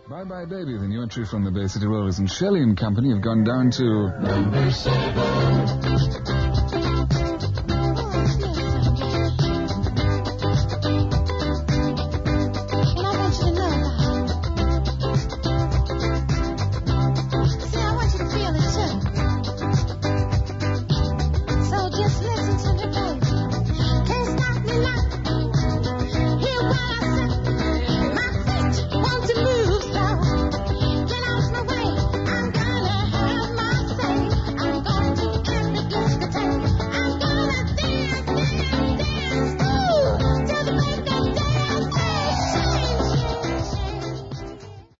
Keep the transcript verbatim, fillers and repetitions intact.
Bye Bye Baby, the new entry from the Bay City Rollers, and Shelley and Company have gone down to number seven.